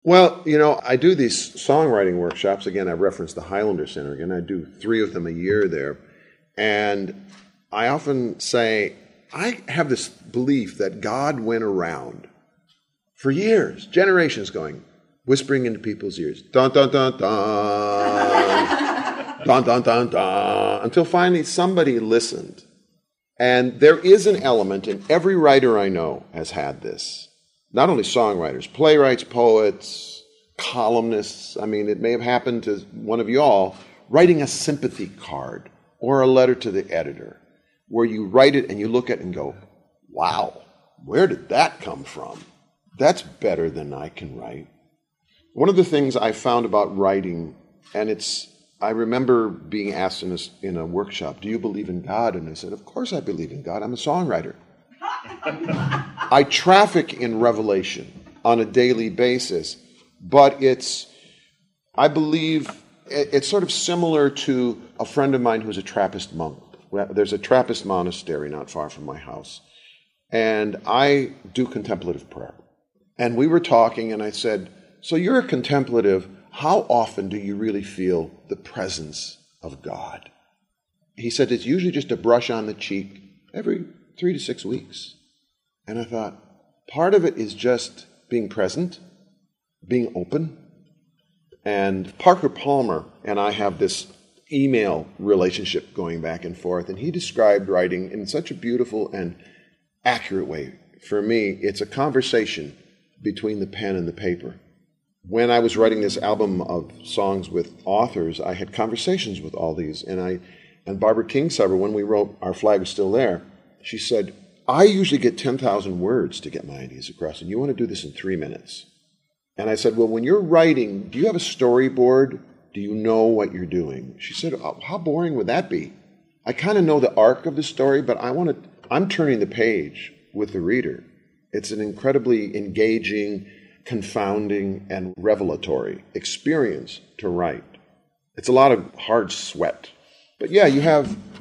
Well, I do these songwriting workshops. Again, I referenced the Highlander Center. Again, I do 3 of them a year there. And I often say, I have this belief that God went around for years, generations going, whispering into people's ears, dun, dun, dun, dun, dun, dun, dun, dun, until finally somebody listened. And there is an element, and every writer I know has had this. Not only songwriters, playwrights, poets, columnists. I mean, it may have happened to one of you all, writing a sympathy card or a letter to the editor, where you write it and you look at it and go, wow, where did that come from? That's better than I can write. One of the things I found about writing, and I remember being asked in a workshop, do you believe in God? And I said, of course I believe in God. I'm a songwriter. I traffic in revelation on a daily basis, but I believe it's sort of similar to a friend of mine who's a Trappist monk. There's a Trappist monastery not far from my house, and I do contemplative prayer. And we were talking, and I said, so you're a contemplative, how often do you really feel the presence of God? He said, it's usually just a brush on the cheek every 3 to 6 weeks. And I thought, part of it is just being present, being open. And Parker Palmer and I have this email relationship going back and forth, and he described writing in such a beautiful and accurate way. For me, it's a conversation between the pen and the paper. When I was writing this album of songs with authors, I had conversations with all these, and Barbara Kingsolver, when we wrote Our Flag Is Still There, she said, I usually get 10,000 words to get my ideas across, and you want to do this in 3 minutes. And I said, well, when you're writing, do you have a storyboard? Do you know what you're doing? She said, oh, how boring would that be? I kind of know the arc of the story, but I'm turning the page with the reader. It's an incredibly engaging, confounding, and revelatory experience to write. It's a lot of hard sweat. But yeah, you have